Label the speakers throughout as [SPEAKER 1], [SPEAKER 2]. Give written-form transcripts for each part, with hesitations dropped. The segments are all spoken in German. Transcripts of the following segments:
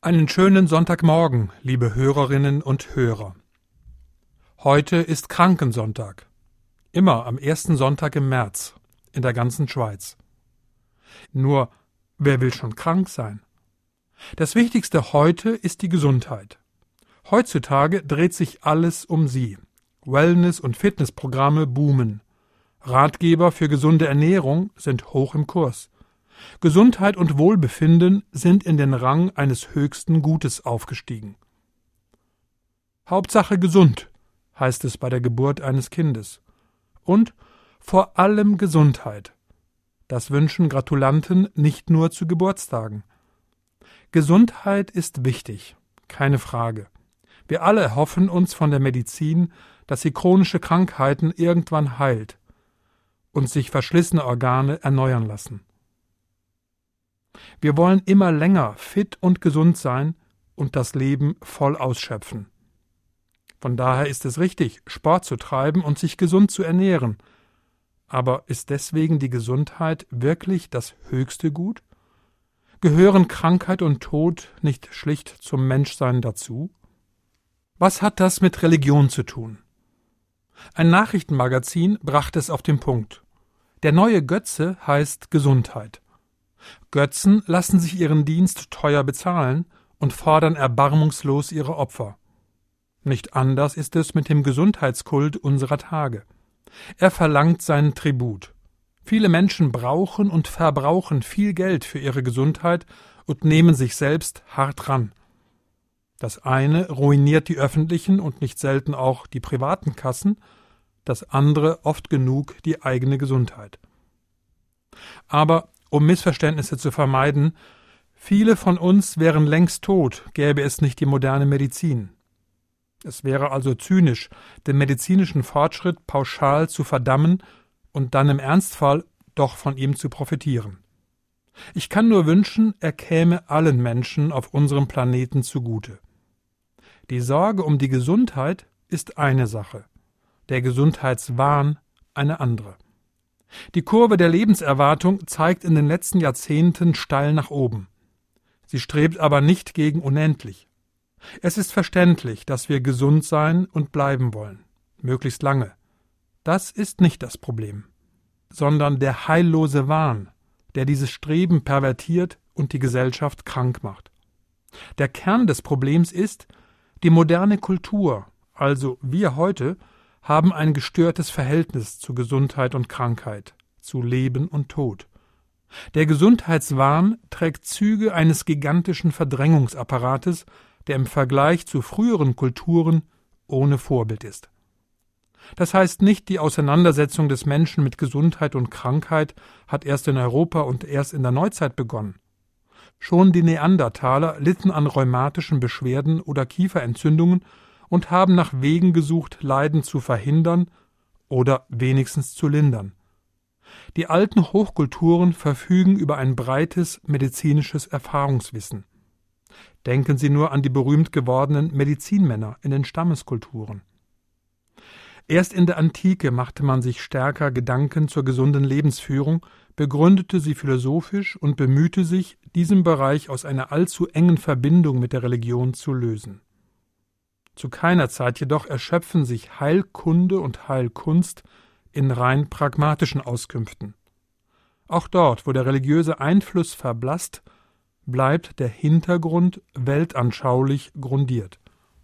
[SPEAKER 1] Einen schönen Sonntagmorgen, liebe Hörerinnen und Hörer. Heute ist Krankensonntag. Immer am ersten Sonntag im März, in der ganzen Schweiz. Nur, wer will schon krank sein? Das Wichtigste heute ist die Gesundheit. Heutzutage dreht sich alles um sie. Wellness- und Fitnessprogramme boomen. Ratgeber für gesunde Ernährung sind hoch im Kurs. Gesundheit und Wohlbefinden sind in den Rang eines höchsten Gutes aufgestiegen. Hauptsache gesund, heißt es bei der Geburt eines Kindes. Und vor allem Gesundheit. Das wünschen Gratulanten nicht nur zu Geburtstagen. Gesundheit ist wichtig, keine Frage. Wir alle erhoffen uns von der Medizin, dass sie chronische Krankheiten irgendwann heilt und sich verschlissene Organe erneuern lassen. Wir wollen immer länger fit und gesund sein und das Leben voll ausschöpfen. Von daher ist es richtig, Sport zu treiben und sich gesund zu ernähren. Aber ist deswegen die Gesundheit wirklich das höchste Gut? Gehören Krankheit und Tod nicht schlicht zum Menschsein dazu? Was hat das mit Religion zu tun? Ein Nachrichtenmagazin brachte es auf den Punkt. Der neue Götze heißt Gesundheit. Götzen lassen sich ihren Dienst teuer bezahlen und fordern erbarmungslos ihre Opfer. Nicht anders ist es mit dem Gesundheitskult unserer Tage. Er verlangt seinen Tribut. Viele Menschen brauchen und verbrauchen viel Geld für ihre Gesundheit und nehmen sich selbst hart ran. Das eine ruiniert die öffentlichen und nicht selten auch die privaten Kassen, das andere oft genug die eigene Gesundheit. Aber um Missverständnisse zu vermeiden, viele von uns wären längst tot, gäbe es nicht die moderne Medizin. Es wäre also zynisch, den medizinischen Fortschritt pauschal zu verdammen und dann im Ernstfall doch von ihm zu profitieren. Ich kann nur wünschen, er käme allen Menschen auf unserem Planeten zugute. Die Sorge um die Gesundheit ist eine Sache, der Gesundheitswahn eine andere. Die Kurve der Lebenserwartung zeigt in den letzten Jahrzehnten steil nach oben. Sie strebt aber nicht gegen unendlich. Es ist verständlich, dass wir gesund sein und bleiben wollen, möglichst lange. Das ist nicht das Problem, sondern der heillose Wahn, der dieses Streben pervertiert und die Gesellschaft krank macht. Der Kern des Problems ist, die moderne Kultur, also wir heute, haben ein gestörtes Verhältnis zu Gesundheit und Krankheit, zu Leben und Tod. Der Gesundheitswahn trägt Züge eines gigantischen Verdrängungsapparates, der im Vergleich zu früheren Kulturen ohne Vorbild ist. Das heißt nicht, die Auseinandersetzung des Menschen mit Gesundheit und Krankheit hat erst in Europa und erst in der Neuzeit begonnen. Schon die Neandertaler litten an rheumatischen Beschwerden oder Kieferentzündungen und haben nach Wegen gesucht, Leiden zu verhindern oder wenigstens zu lindern. Die alten Hochkulturen verfügen über ein breites medizinisches Erfahrungswissen. Denken Sie nur an die berühmt gewordenen Medizinmänner in den Stammeskulturen. Erst in der Antike machte man sich stärker Gedanken zur gesunden Lebensführung, begründete sie philosophisch und bemühte sich, diesen Bereich aus einer allzu engen Verbindung mit der Religion zu lösen. Zu keiner Zeit jedoch erschöpfen sich Heilkunde und Heilkunst in rein pragmatischen Auskünften. Auch dort, wo der religiöse Einfluss verblasst, bleibt der Hintergrund weltanschaulich grundiert.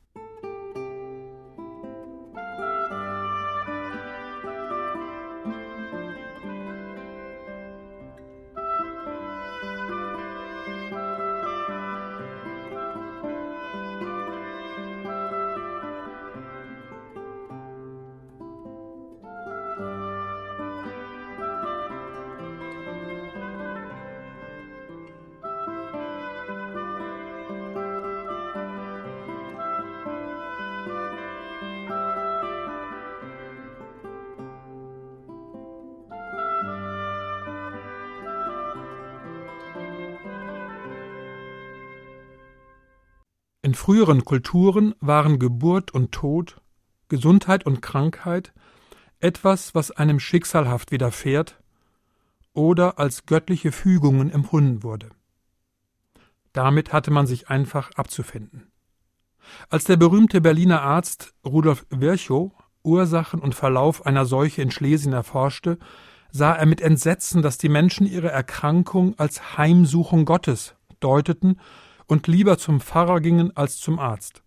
[SPEAKER 1] In früheren Kulturen waren Geburt und Tod, Gesundheit und Krankheit etwas, was einem schicksalhaft widerfährt oder als göttliche Fügungen empfunden wurde. Damit hatte man sich einfach abzufinden. Als der berühmte Berliner Arzt Rudolf Virchow Ursachen und Verlauf einer Seuche in Schlesien erforschte, sah er mit Entsetzen, dass die Menschen ihre Erkrankung als Heimsuchung Gottes deuteten und lieber zum Pfarrer gingen als zum Arzt.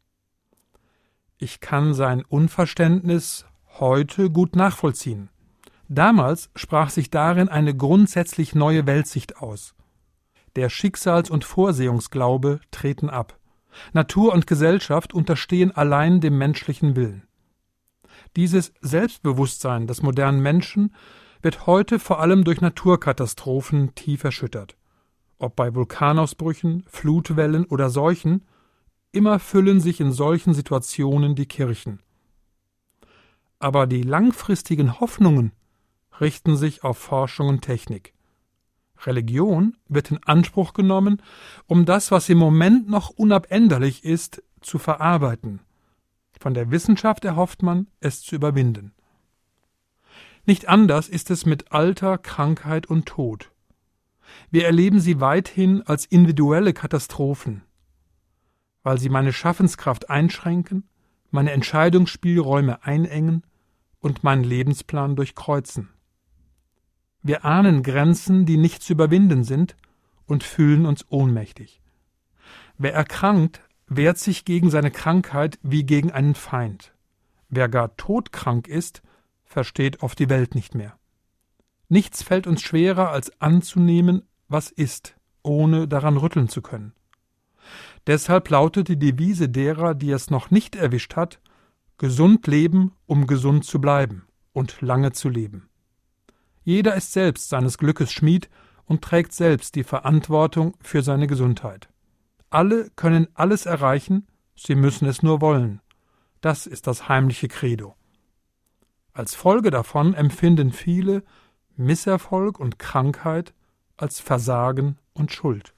[SPEAKER 1] Ich kann sein Unverständnis heute gut nachvollziehen. Damals sprach sich darin eine grundsätzlich neue Weltsicht aus. Der Schicksals- und Vorsehungsglaube treten ab. Natur und Gesellschaft unterstehen allein dem menschlichen Willen. Dieses Selbstbewusstsein des modernen Menschen wird heute vor allem durch Naturkatastrophen tief erschüttert. Ob bei Vulkanausbrüchen, Flutwellen oder Seuchen, immer füllen sich in solchen Situationen die Kirchen. Aber die langfristigen Hoffnungen richten sich auf Forschung und Technik. Religion wird in Anspruch genommen, um das, was im Moment noch unabänderlich ist, zu verarbeiten. Von der Wissenschaft erhofft man, es zu überwinden. Nicht anders ist es mit Alter, Krankheit und Tod. Wir erleben sie weithin als individuelle Katastrophen, weil sie meine Schaffenskraft einschränken, meine Entscheidungsspielräume einengen und meinen Lebensplan durchkreuzen. Wir ahnen Grenzen, die nicht zu überwinden sind, und fühlen uns ohnmächtig. Wer erkrankt, wehrt sich gegen seine Krankheit wie gegen einen Feind. Wer gar todkrank ist, versteht oft die Welt nicht mehr. Nichts fällt uns schwerer, als anzunehmen, was ist, ohne daran rütteln zu können. Deshalb lautet die Devise derer, die es noch nicht erwischt hat: gesund leben, um gesund zu bleiben und lange zu leben. Jeder ist selbst seines Glückes Schmied und trägt selbst die Verantwortung für seine Gesundheit. Alle können alles erreichen, sie müssen es nur wollen. Das ist das heimliche Credo. Als Folge davon empfinden viele Misserfolg und Krankheit als Versagen und Schuld.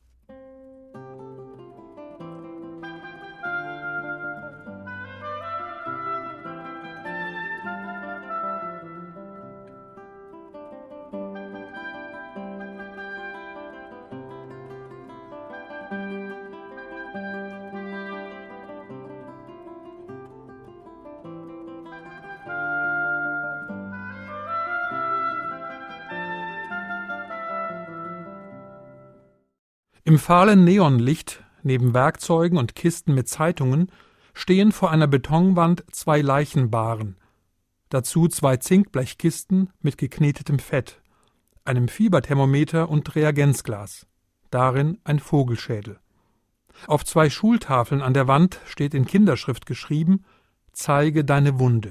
[SPEAKER 1] Im fahlen Neonlicht, neben Werkzeugen und Kisten mit Zeitungen, stehen vor einer Betonwand 2 Leichenbaren, dazu 2 Zinkblechkisten mit geknetetem Fett, einem Fieberthermometer und Reagenzglas, darin ein Vogelschädel. Auf 2 Schultafeln an der Wand steht in Kinderschrift geschrieben: »Zeige deine Wunde.«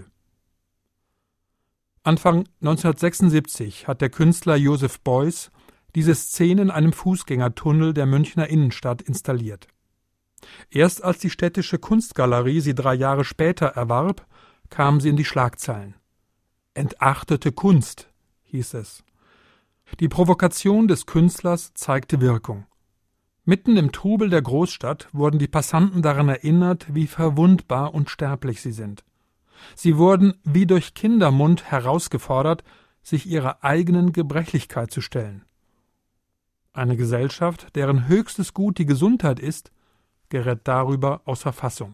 [SPEAKER 1] Anfang 1976 hat der Künstler Joseph Beuys diese Szene in einem Fußgängertunnel der Münchner Innenstadt installiert. Erst als die Städtische Kunstgalerie sie 3 Jahre später erwarb, kam sie in die Schlagzeilen. »Entachtete Kunst«, hieß es. Die Provokation des Künstlers zeigte Wirkung. Mitten im Trubel der Großstadt wurden die Passanten daran erinnert, wie verwundbar und sterblich sie sind. Sie wurden wie durch Kindermund herausgefordert, sich ihrer eigenen Gebrechlichkeit zu stellen. Eine Gesellschaft, deren höchstes Gut die Gesundheit ist, gerät darüber außer Fassung.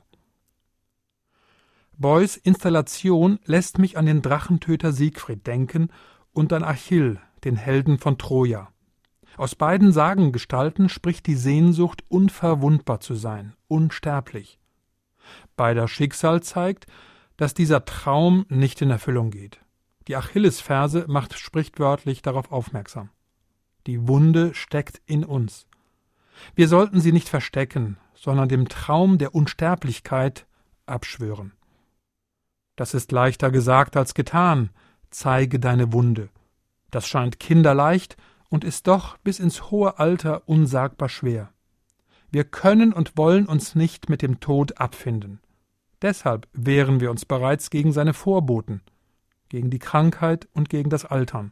[SPEAKER 1] Beuys' Installation lässt mich an den Drachentöter Siegfried denken und an Achill, den Helden von Troja. Aus beiden Sagengestalten spricht die Sehnsucht, unverwundbar zu sein, unsterblich. Beider Schicksal zeigt, dass dieser Traum nicht in Erfüllung geht. Die Achillesferse macht sprichwörtlich darauf aufmerksam. Die Wunde steckt in uns. Wir sollten sie nicht verstecken, sondern dem Traum der Unsterblichkeit abschwören. Das ist leichter gesagt als getan. Zeige deine Wunde. Das scheint kinderleicht und ist doch bis ins hohe Alter unsagbar schwer. Wir können und wollen uns nicht mit dem Tod abfinden. Deshalb wehren wir uns bereits gegen seine Vorboten, gegen die Krankheit und gegen das Altern.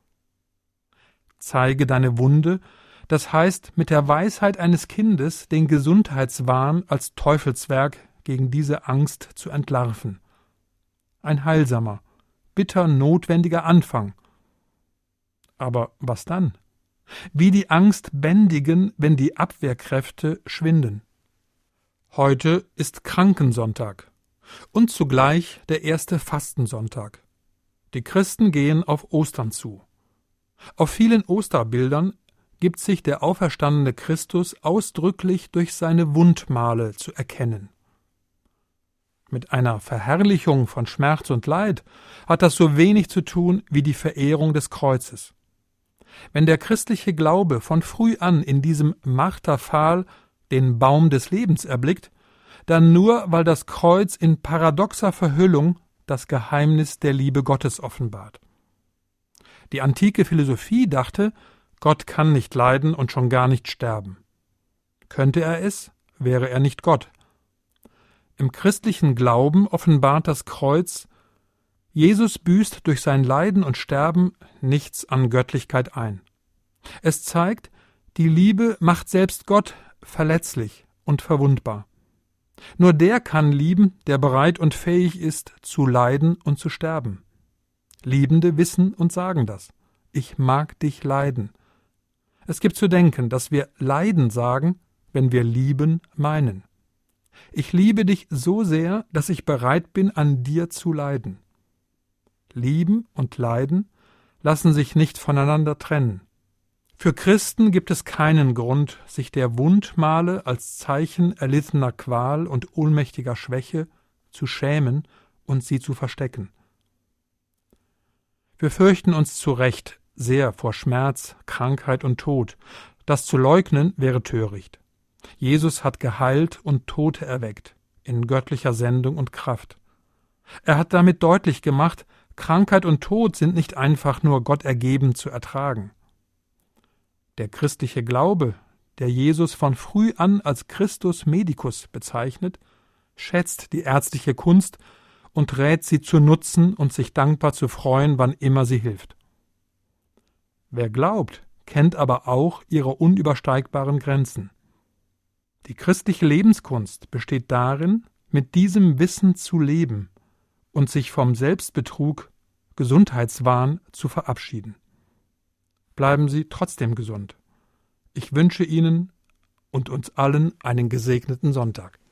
[SPEAKER 1] Zeige deine Wunde, das heißt, mit der Weisheit eines Kindes den Gesundheitswahn als Teufelswerk gegen diese Angst zu entlarven. Ein heilsamer, bitter notwendiger Anfang. Aber was dann? wie die Angst bändigen, wenn die Abwehrkräfte schwinden. Heute ist Krankensonntag und zugleich der erste Fastensonntag. Die Christen gehen auf Ostern zu. Auf vielen Osterbildern gibt sich der auferstandene Christus ausdrücklich durch seine Wundmale zu erkennen. Mit einer Verherrlichung von Schmerz und Leid hat das so wenig zu tun wie die Verehrung des Kreuzes. Wenn der christliche Glaube von früh an in diesem Marterpfahl den Baum des Lebens erblickt, dann nur, weil das Kreuz in paradoxer Verhüllung das Geheimnis der Liebe Gottes offenbart. Die antike Philosophie dachte, Gott kann nicht leiden und schon gar nicht sterben. Könnte er es, wäre er nicht Gott. Im christlichen Glauben offenbart das Kreuz, Jesus büßt durch sein Leiden und Sterben nichts an Göttlichkeit ein. Es zeigt, die Liebe macht selbst Gott verletzlich und verwundbar. Nur der kann lieben, der bereit und fähig ist, zu leiden und zu sterben. Liebende wissen und sagen das. Ich mag dich leiden. Es gibt zu denken, dass wir leiden sagen, wenn wir lieben meinen. Ich liebe dich so sehr, dass ich bereit bin, an dir zu leiden. Lieben und Leiden lassen sich nicht voneinander trennen. Für Christen gibt es keinen Grund, sich der Wundmale als Zeichen erlittener Qual und ohnmächtiger Schwäche zu schämen und sie zu verstecken. Wir fürchten uns zu Recht sehr vor Schmerz, Krankheit und Tod. Das zu leugnen wäre töricht. Jesus hat geheilt und Tote erweckt, in göttlicher Sendung und Kraft. Er hat damit deutlich gemacht, Krankheit und Tod sind nicht einfach nur Gott ergeben zu ertragen. Der christliche Glaube, der Jesus von früh an als Christus Medicus bezeichnet, schätzt die ärztliche Kunst und rät sie zu nutzen und sich dankbar zu freuen, wann immer sie hilft. Wer glaubt, kennt aber auch ihre unübersteigbaren Grenzen. Die christliche Lebenskunst besteht darin, mit diesem Wissen zu leben und sich vom Selbstbetrug, Gesundheitswahn zu verabschieden. Bleiben Sie trotzdem gesund. Ich wünsche Ihnen und uns allen einen gesegneten Sonntag.